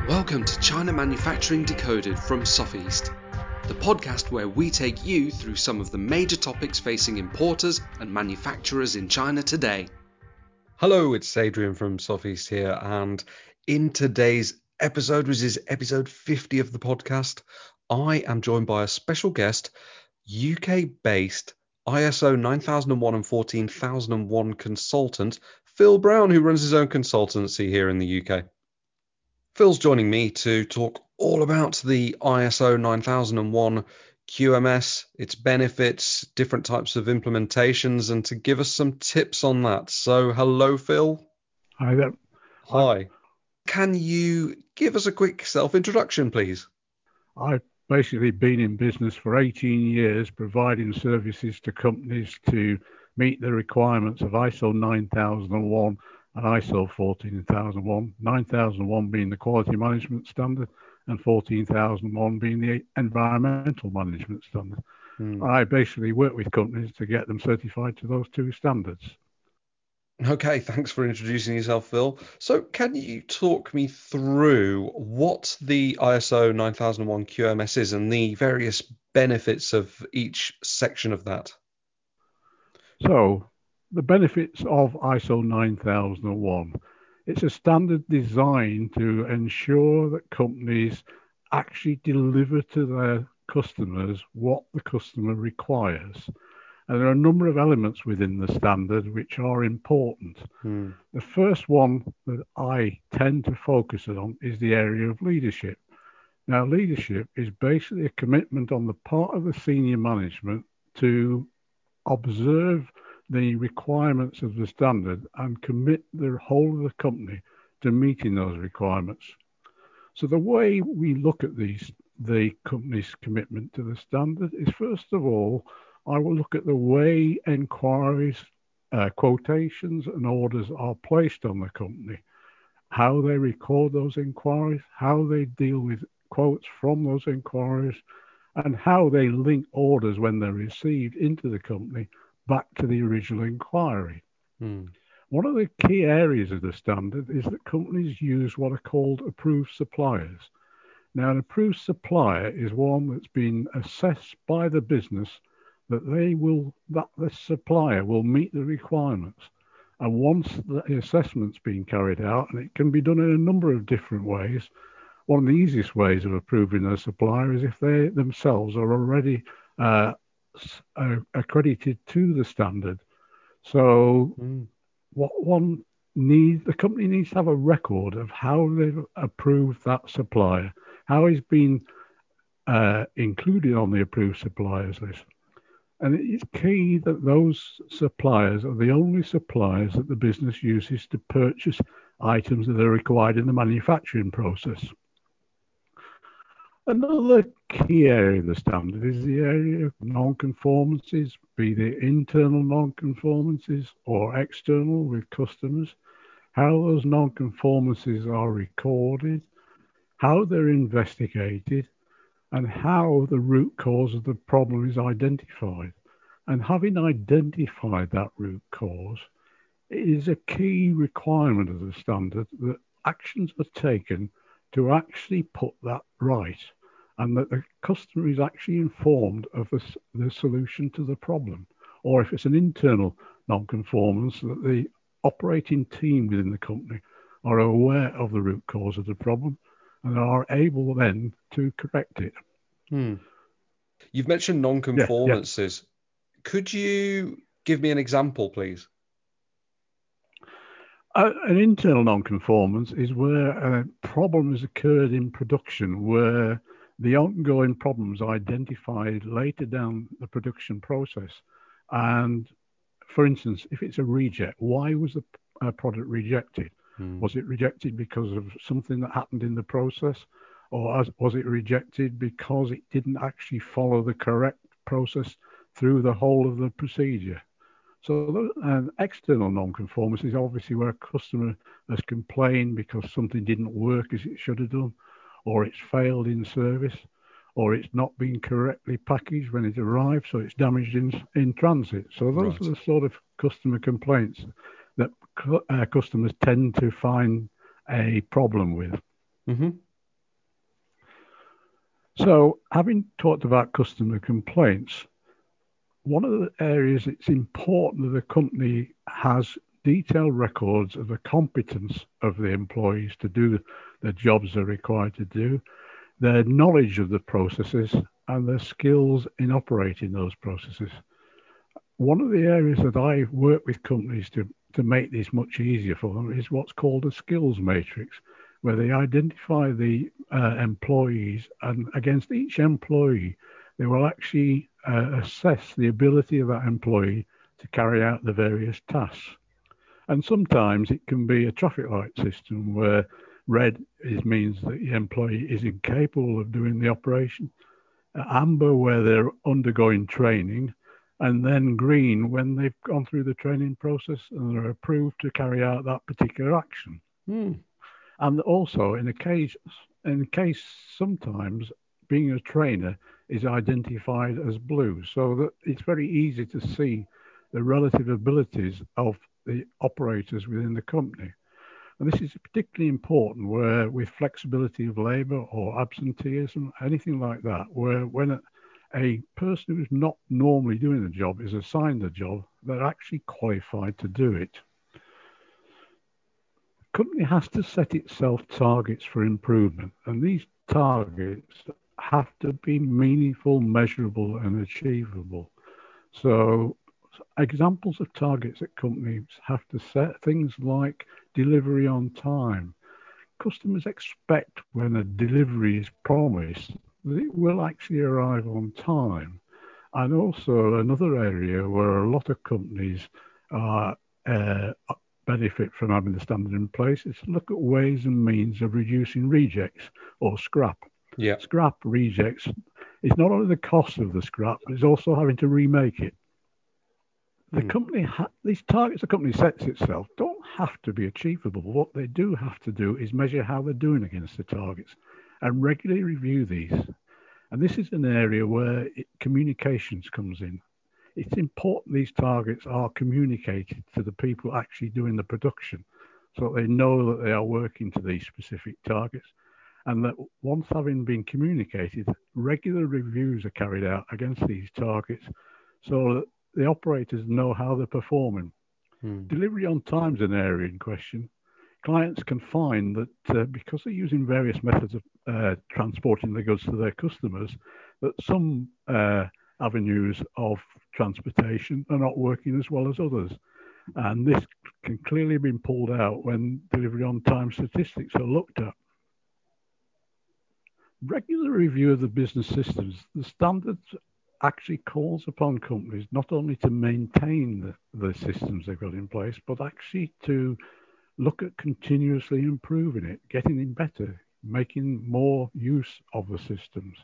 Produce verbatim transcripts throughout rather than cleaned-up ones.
Welcome to China Manufacturing Decoded from Sofeast, the podcast where we take you through some of the major topics facing importers and manufacturers in China today. Hello, it's Adrian from Sofeast here, and in today's episode, which is episode fifty of the podcast, I am joined by a special guest, U K-based I S O nine thousand one and fourteen thousand one consultant, Phil Brown, who runs his own consultancy here in the U K. Phil's joining me to talk all about the I S O nine thousand one Q M S, its benefits, different types of implementations, and to give us some tips on that. So, hello, Phil. Hi there. Hi. Can you give us a quick self-introduction, please? I've basically been in business for eighteen years, providing services to companies to meet the requirements of I S O nine thousand one and I S O fourteen thousand one, nine thousand one being the quality management standard and fourteen thousand one being the environmental management standard. Hmm. I basically work with companies to get them certified to those two standards. Okay, thanks for introducing yourself, Phil. So can you talk me through what the I S O nine thousand one Q M S is and the various benefits of each section of that? So the benefits of I S O nine thousand one. It's a standard designed to ensure that companies actually deliver to their customers what the customer requires. And there are a number of elements within the standard which are important. Hmm. The first one that I tend to focus on is the area of leadership. Now, leadership is basically a commitment on the part of the senior management to observe the requirements of the standard and commit the whole of the company to meeting those requirements. So the way we look at these, the company's commitment to the standard is, first of all, I will look at the way inquiries, uh, quotations and orders are placed on the company, how they record those inquiries, how they deal with quotes from those inquiries, and how they link orders when they're received into the company back to the original inquiry. Hmm. One of the key areas of the standard is that companies use what are called approved suppliers. Now, an approved supplier is one that's been assessed by the business that they will, that the supplier will meet the requirements. And once the assessment's been carried out, and it can be done in a number of different ways, one of the easiest ways of approving a supplier is if they themselves are already uh, accredited to the standard. So mm. what one needs, the company needs to have a record of how they've approved that supplier, how he's been uh, included on the approved suppliers list. And it is key that those suppliers are the only suppliers that the business uses to purchase items that are required in the manufacturing process. Another key area of the standard is the area of non-conformances, be they internal non-conformances or external with customers, how those non-conformances are recorded, how they're investigated, and how the root cause of the problem is identified. And having identified that root cause, it is a key requirement of the standard that actions are taken to actually put that right, and that the customer is actually informed of the, the solution to the problem. Or if it's an internal non-conformance, that the operating team within the company are aware of the root cause of the problem and are able then to correct it. Hmm. You've mentioned non-conformances. Yeah, yeah. Could you give me an example, please? Uh, an internal non-conformance is where a problem has occurred in production, where the ongoing problems are identified later down the production process. And for instance, if it's a reject, why was the uh, product rejected? Hmm. Was it rejected because of something that happened in the process? Or was it rejected because it didn't actually follow the correct process through the whole of the procedure? So an external non-conformance is obviously where a customer has complained because something didn't work as it should have done, or it's failed in service, or it's not been correctly packaged when it arrived, so it's damaged in, in transit. So those right. are the sort of customer complaints that uh, customers tend to find a problem with. Mm-hmm. So, having talked about customer complaints, one of the areas it's important that the company has detailed records of the competence of the employees to do the jobs they're required to do, their knowledge of the processes, and their skills in operating those processes. One of the areas that I work with companies to, to make this much easier for them is what's called a skills matrix, where they identify the uh, employees, and against each employee, they will actually uh, assess the ability of that employee to carry out the various tasks. And sometimes it can be a traffic light system where red is, means that the employee is incapable of doing the operation, amber where they're undergoing training, and then green when they've gone through the training process and are approved to carry out that particular action. Hmm. And also, in a case, in case sometimes being a trainer is identified as blue, so that it's very easy to see the relative abilities of the operators within the company. And this is particularly important where, with flexibility of labour or absenteeism, anything like that, where when a, a person who's not normally doing the job is assigned the job, they're actually qualified to do it. Company has to set itself targets for improvement, and these targets have to be meaningful, measurable, and achievable. So, examples of targets that companies have to set, things like delivery on time. Customers expect when a delivery is promised that it will actually arrive on time. And also, another area where a lot of companies are uh, benefit from having the standard in place is to look at ways and means of reducing rejects or scrap. Yeah. Scrap rejects is not only the cost of the scrap, but it's also having to remake it. The Hmm. company, ha- these targets the company sets itself don't have to be achievable. What they do have to do is measure how they're doing against the targets and regularly review these. And this is an area where it, communications comes in. It's important these targets are communicated to the people actually doing the production so that they know that they are working to these specific targets, and that once having been communicated, regular reviews are carried out against these targets so that the operators know how they're performing. Hmm. Delivery on time is an area in question. Clients can find that uh, because they're using various methods of uh, transporting the goods to their customers, that some uh, avenues of transportation are not working as well as others. And this can clearly be pulled out when delivery on time statistics are looked at. Regular review of the business systems. The standards actually calls upon companies not only to maintain the, the systems they've got in place, but actually to look at continuously improving it, getting it better, making more use of the systems.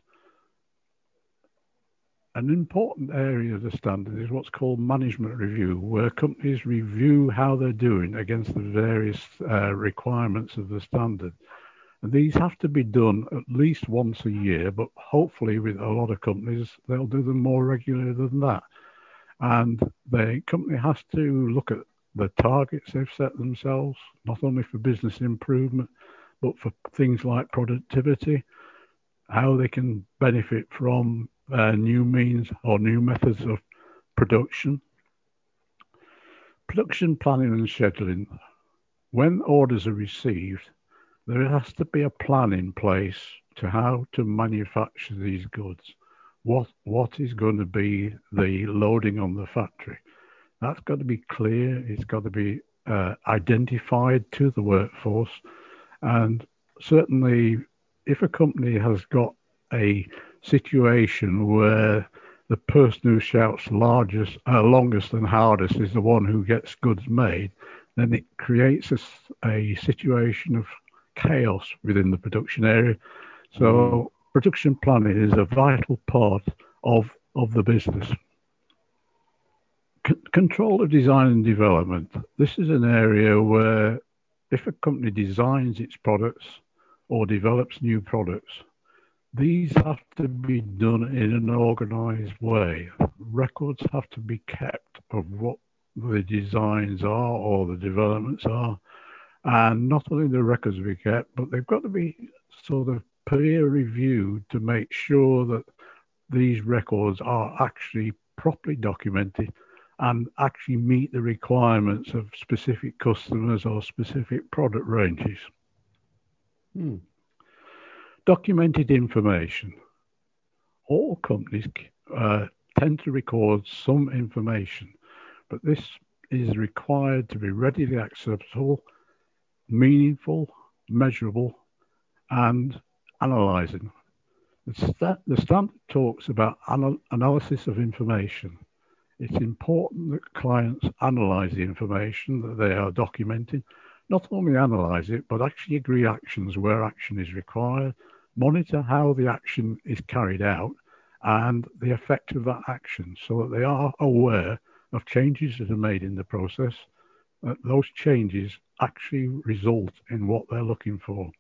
An important area of the standard is what's called management review, where companies review how they're doing against the various uh, requirements of the standard. And these have to be done at least once a year, but hopefully with a lot of companies, they'll do them more regularly than that. And the company has to look at the targets they've set themselves, not only for business improvement, but for things like productivity, how they can benefit from uh, new means or new methods of production. Production planning and scheduling. When orders are received, there has to be a plan in place to how to manufacture these goods. What what is going to be the loading on the factory? That's got to be clear. It's got to be uh, identified to the workforce. And certainly, if a company has got a situation where the person who shouts largest, uh, longest and hardest is the one who gets goods made, then it creates a, a situation of chaos within the production area. So mm. production planning is a vital part of, of the business. C- control of design and development. This is an area where if a company designs its products or develops new products, these have to be done in an organized way. Records have to be kept of what the designs are or the developments are. And not only the records be kept, but they've got to be sort of peer reviewed to make sure that these records are actually properly documented and actually meet the requirements of specific customers or specific product ranges. Hmm. Documented information. All companies uh, tend to record some information, but this is required to be readily accessible, meaningful, measurable, and analyzing. The, sta- the standard talks about anal- analysis of information. It's important that clients analyze the information that they are documenting, not only analyze it, but actually agree actions where action is required, monitor how the action is carried out, and the effect of that action, so that they are aware of changes that are made in the process, that those changes actually result in what they're looking for.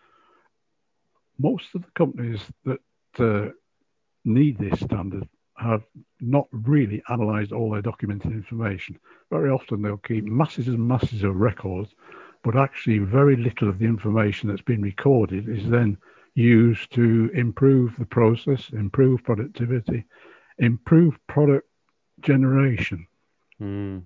Most of the companies that uh, need this standard have not really analysed all their documented information. Very often they'll keep masses and masses of records, but actually very little of the information that's been recorded is then used to improve the process, improve productivity, improve product generation. Mm.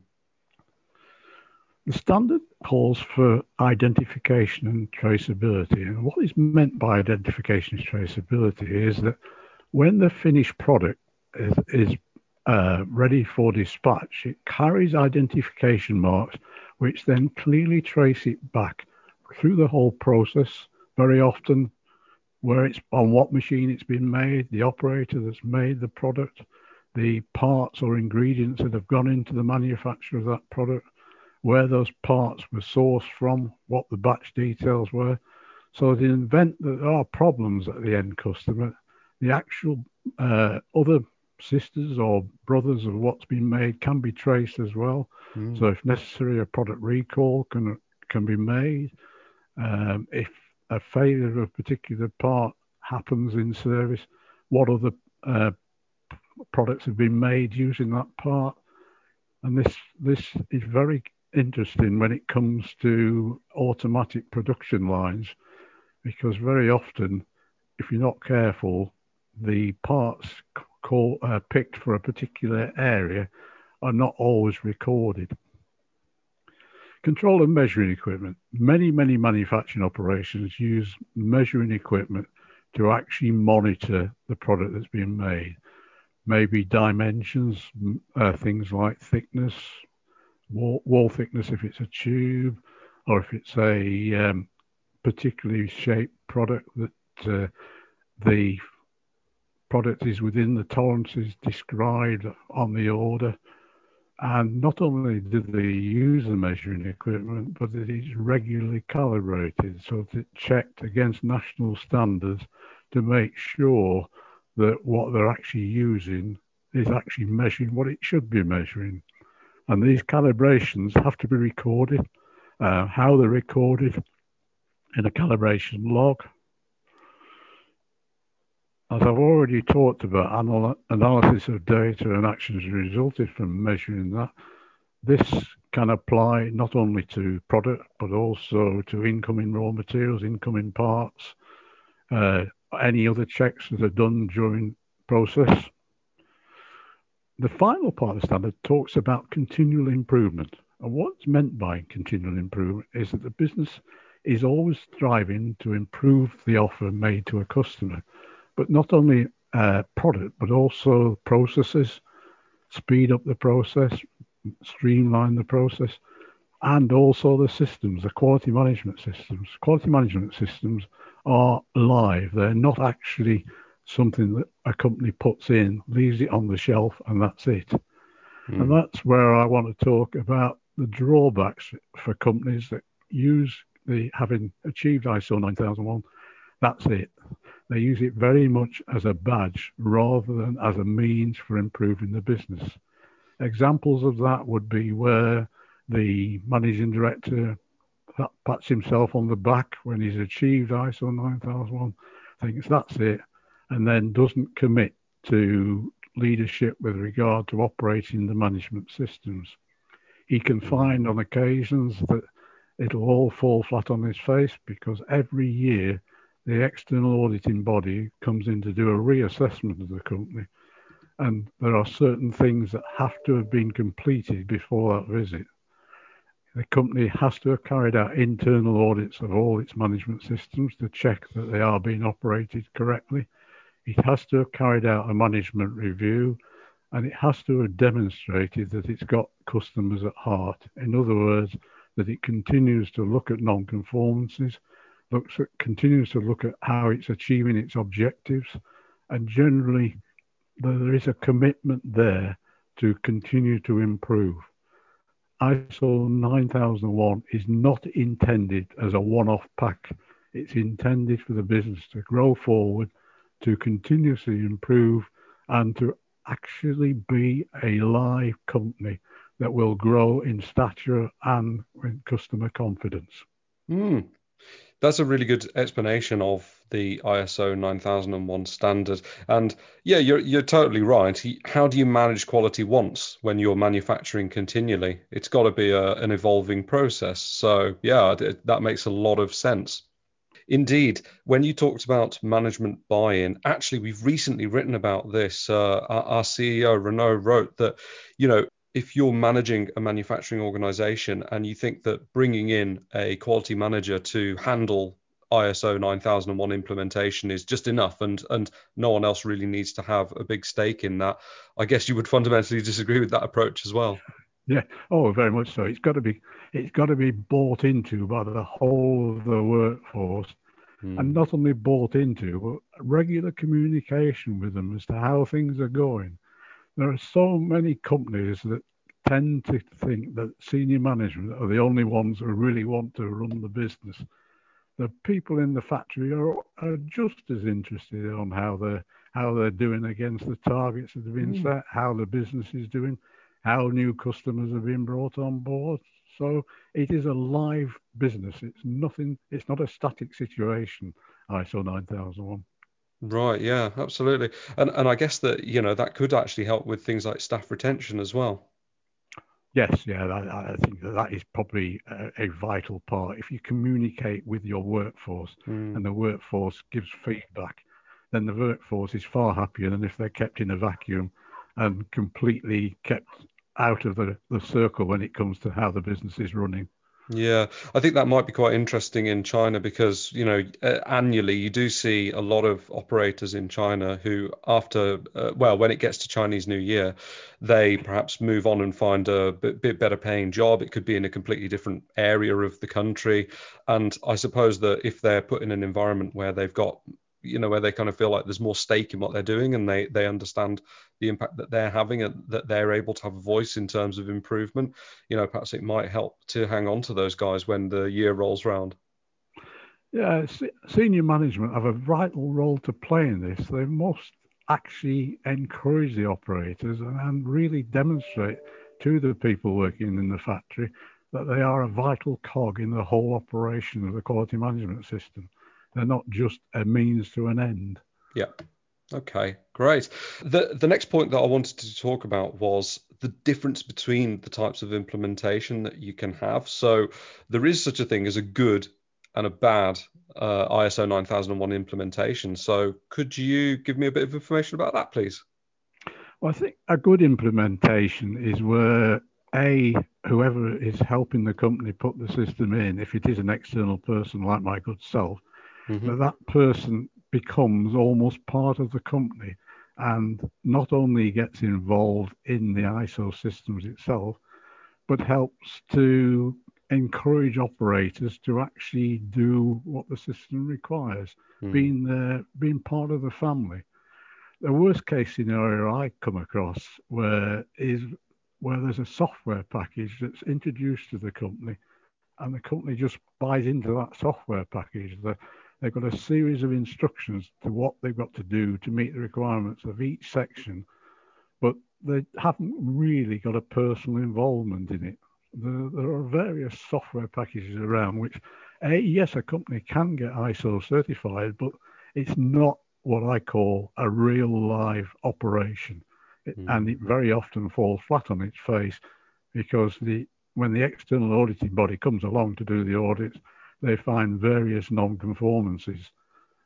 The standard calls for identification and traceability. And what is meant by identification and traceability is that when the finished product is, is uh, ready for dispatch, it carries identification marks which then clearly trace it back through the whole process, very often where it's on what machine it's been made, the operator that's made the product, the parts or ingredients that have gone into the manufacture of that product, where those parts were sourced from, what the batch details were. So in the event that there are problems at the end customer, the actual uh, other sisters or brothers of what's been made can be traced as well. Mm. So if necessary, a product recall can can be made. Um, if a failure of a particular part happens in service, what other uh, products have been made using that part? And this this is very interesting when it comes to automatic production lines, because very often, if you're not careful, the parts call, uh, picked for a particular area are not always recorded. Control and measuring equipment. Many, many manufacturing operations use measuring equipment to actually monitor the product that's being made. Maybe dimensions, uh, things like thickness, wall, wall thickness if it's a tube, or if it's a um, particularly shaped product that uh, the product is within the tolerances described on the order. And not only do they use the measuring equipment, but it is regularly calibrated, so it's checked against national standards to make sure that what they're actually using is actually measuring what it should be measuring. And these calibrations have to be recorded, uh, how they're recorded in a calibration log. As I've already talked about, anal- analysis of data and actions resulted from measuring that. This can apply not only to product, but also to incoming raw materials, incoming parts, uh, any other checks that are done during process. The final part of the standard talks about continual improvement. And what's meant by continual improvement is that the business is always striving to improve the offer made to a customer, but not only uh, product, but also processes, speed up the process, streamline the process, and also the systems, the quality management systems. Quality management systems are live. They're not actually something that a company puts in, leaves it on the shelf, and that's it. Mm. And that's where I want to talk about the drawbacks for companies that use the, having achieved I S O nine thousand one, that's it. They use it very much as a badge rather than as a means for improving the business. Examples of that would be where the managing director pats himself on the back when he's achieved I S O nine thousand one, thinks that's it, and then doesn't commit to leadership with regard to operating the management systems. He can find on occasions that it'll all fall flat on his face because every year the external auditing body comes in to do a reassessment of the company, and there are certain things that have to have been completed before that visit. The company has to have carried out internal audits of all its management systems to check that they are being operated correctly. It has to have carried out a management review, and it has to have demonstrated that it's got customers at heart. In other words, that it continues to look at non-conformances, looks at, continues to look at how it's achieving its objectives, and generally there is a commitment there to continue to improve. I S O nine thousand one is not intended as a one-off pack. It's intended for the business to grow forward, to continuously improve, and to actually be a live company that will grow in stature and in customer confidence. Mm. That's a really good explanation of the I S O nine thousand one standard. And yeah, you're you're totally right. How do you manage quality once when you're manufacturing continually? It's got to be a, an evolving process. So yeah, that makes a lot of sense. Indeed, when you talked about management buy-in, actually, we've recently written about this. Uh, our, our C E O, Renaud, wrote that, you know, if you're managing a manufacturing organization and you think that bringing in a quality manager to handle I S O nine thousand one implementation is just enough and, and no one else really needs to have a big stake in that, I guess you would fundamentally disagree with that approach as well. Yeah, oh, very much so. It's got to be, it's got to be bought into by the whole of the workforce, mm. and not only bought into, but regular communication with them as to how things are going. There are so many companies that tend to think that senior management are the only ones who really want to run the business. The people in the factory are, are just as interested on how they're how they're doing against the targets that have been mm. set, how the business is doing, how new customers have been brought on board. So it is a live business. It's nothing. It's not a static situation. I S O nine thousand one. Right. Yeah. Absolutely. And and I guess that you know that could actually help with things like staff retention as well. Yes. Yeah. I, I think that, that is probably a, a vital part. If you communicate with your workforce mm. and the workforce gives feedback, then the workforce is far happier than if they're kept in a vacuum and completely kept out of the, the circle when it comes to how the business is running. Yeah, I think that might be quite interesting in China because, you know, uh, annually you do see a lot of operators in China who after, uh, well, when it gets to Chinese New Year, they perhaps move on and find a bit, bit better paying job. It could be in a completely different area of the country. And I suppose that if they're put in an environment where they've got you know, where they kind of feel like there's more stake in what they're doing and they they understand the impact that they're having and that they're able to have a voice in terms of improvement, you know, perhaps it might help to hang on to those guys when the year rolls round. Yeah, senior management have a vital role to play in this. They must actually encourage the operators and, and really demonstrate to the people working in the factory that they are a vital cog in the whole operation of the quality management system. They're not just a means to an end. Yeah. Okay, great. The the next point that I wanted to talk about was the difference between the types of implementation that you can have. So there is such a thing as a good and a bad uh, I S O nine thousand one implementation. So could you give me a bit of information about that, please? Well, I think a good implementation is where A, whoever is helping the company put the system in, if it is an external person like my good self, Mm-hmm. that that person becomes almost part of the company and not only gets involved in the I S O systems itself, but helps to encourage operators to actually do what the system requires, mm. being there, being part of the family. The worst case scenario I come across where is where there's a software package that's introduced to the company and the company just buys into that software package. The, They've got a series of instructions to what they've got to do to meet the requirements of each section, but they haven't really got a personal involvement in it. There, there are various software packages around which, a, yes, a company can get I S O certified, but it's not what I call a real live operation. It, mm. And it very often falls flat on its face because the when the external auditing body comes along to do the audits, they find various non-conformances.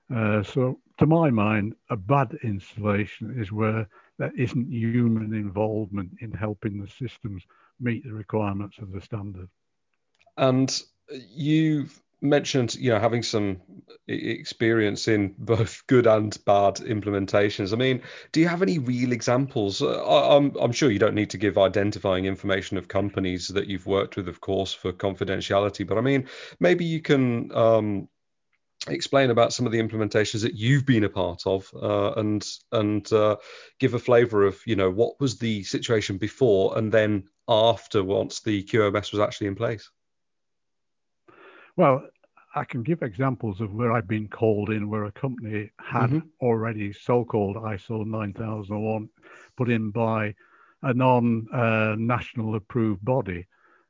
Uh, so, to my mind, a bad installation is where there isn't human involvement in helping the systems meet the requirements of the standard. And you've mentioned, you know, having some experience in both good and bad implementations. I mean, do you have any real examples? Uh, I'm, I'm sure you don't need to give identifying information of companies that you've worked with, of course, for confidentiality. But I mean, maybe you can um, explain about some of the implementations that you've been a part of, uh, and and uh, give a flavour of, you know, what was the situation before and then after once the Q M S was actually in place. Well, I can give examples of where I've been called in where a company had Mm-hmm. already so-called I S O nine thousand one put in by a non-national uh, approved body.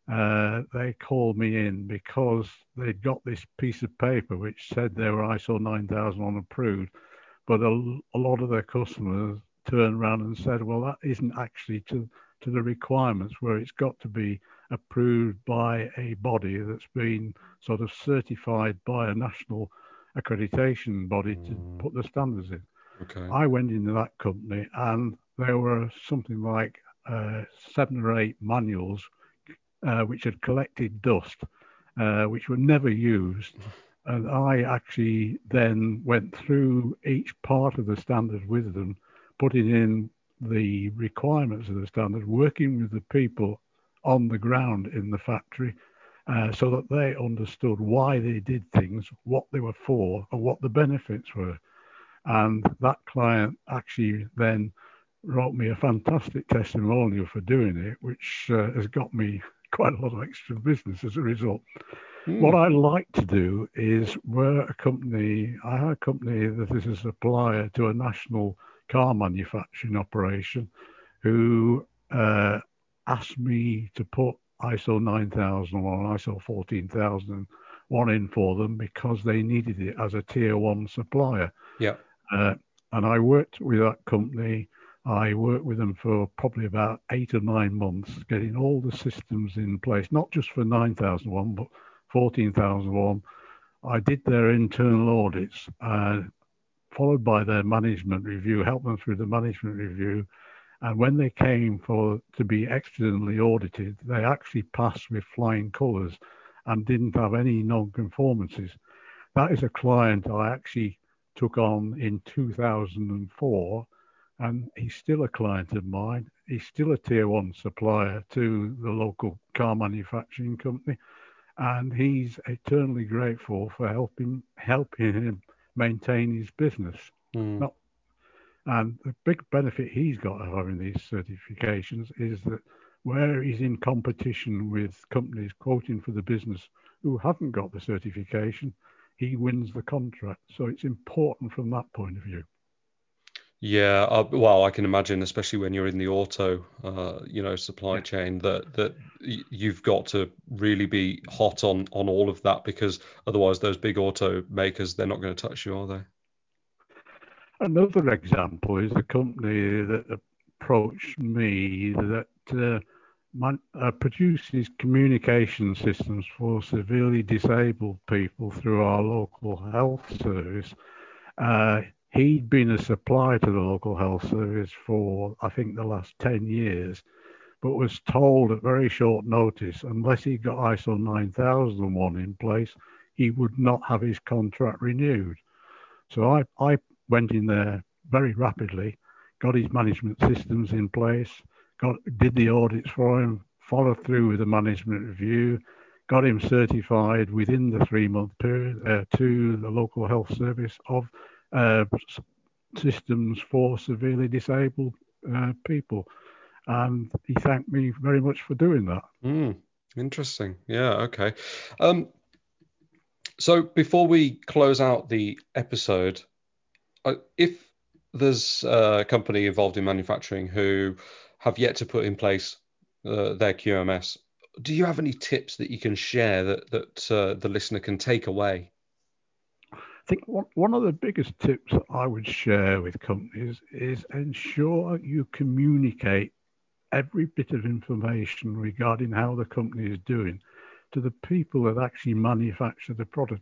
Uh, they called me in because they'd got this piece of paper which said they were I S O nine thousand one approved, but a, a lot of their customers turned around and said, well, that isn't actually to, to the requirements, where it's got to be approved by a body that's been sort of certified by a national accreditation body to Mm, put the standards in. okay. I went into that company and there were something like uh, seven or eight manuals uh, which had collected dust, uh, which were never used. And I actually then went through each part of the standard with them, putting in the requirements of the standard, working with the people on the ground in the factory, uh, so that they understood why they did things, what they were for, and what the benefits were. And that client actually then wrote me a fantastic testimonial for doing it, which uh, has got me quite a lot of extra business as a result. What Mm, I like to do is where a company, I have a company that is a supplier to a national car manufacturing operation who uh, asked me to put I S O nine thousand one, I S O fourteen thousand one in for them because they needed it as a tier one supplier. yeah. Uh, and I worked with that company. I worked with them for probably about eight or nine months, getting all the systems in place, not just for nine thousand one, but fourteen thousand one. I did their internal audits, uh, followed by their management review, helped them through the management review. And when they came for to be externally audited, they actually passed with flying colours and didn't have any non-conformances. That is a client I actually took on in two thousand four, and he's still a client of mine. He's still a tier one supplier to the local car manufacturing company, and he's eternally grateful for helping helping him maintain his business. Mm, Not, and the big benefit he's got of having these certifications is that where he's in competition with companies quoting for the business who haven't got the certification, he wins the contract. So it's important from that point of view. yeah. Uh, well, I can imagine, especially when you're in the auto, uh, you know, supply Yeah. chain, that that y- you've got to really be hot on on all of that, because otherwise those big auto makers, they're not going to touch you, are they? Another example is a company that approached me that uh, man, uh, produces communication systems for severely disabled people through our local health service. Uh, he'd been a supplier to the local health service for, I think, the last ten years, but was told at very short notice, unless he got I S O nine thousand one in place, he would not have his contract renewed. So I, I went in there very rapidly, got his management systems in place, got did the audits for him, followed through with the management review, got him certified within the three month period uh, to the local health service of uh, systems for severely disabled uh, people. And he thanked me very much for doing that. Mm, interesting. Yeah. Okay. Um, so before we close out the episode, uh, if there's a company involved in manufacturing who have yet to put in place uh, their Q M S, do you have any tips that you can share that that uh, the listener can take away? I think one, one of the biggest tips I would share with companies is ensure you communicate every bit of information regarding how the company is doing to the people that actually manufacture the product.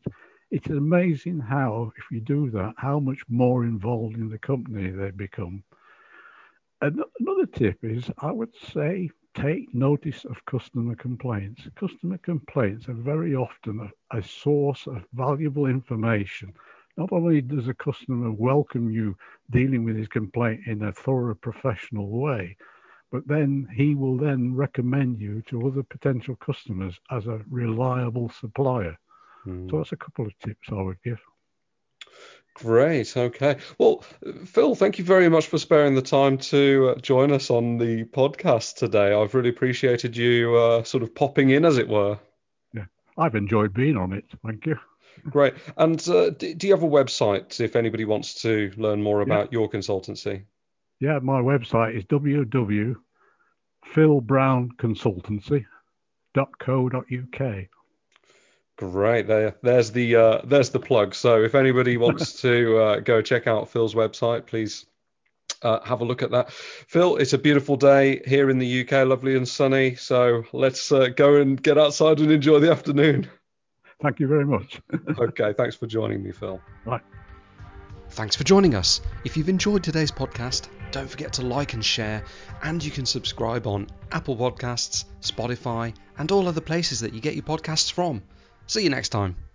it's amazing how, if you do that, how much more involved in the company they become. And another tip is, I would say, take notice of customer complaints. Customer complaints are very often a, a source of valuable information. Not only does a customer welcome you dealing with his complaint in a thorough professional way, but then he will then recommend you to other potential customers as a reliable supplier. Mm. So that's a couple of tips I would give. Great. Okay. Well, Phil, thank you very much for sparing the time to uh, join us on the podcast today. I've really appreciated you uh, sort of popping in, as it were. Yeah, I've enjoyed being on it. Thank you. Great. And uh, do, do you have a website if anybody wants to learn more about yeah. your consultancy? Yeah, my website is w w w dot phil brown consultancy dot co dot u k. Great. There, there's the uh, there's the plug. So if anybody wants to uh, go check out Phil's website, please uh, have a look at that. Phil, it's a beautiful day here in the U K, lovely and sunny. So let's uh, go and get outside and enjoy the afternoon. Thank you very much. Okay, thanks for joining me, Phil. Right. Thanks for joining us. If you've enjoyed today's podcast, don't forget to like and share, and you can subscribe on Apple Podcasts, Spotify, and all other places that you get your podcasts from. See you next time.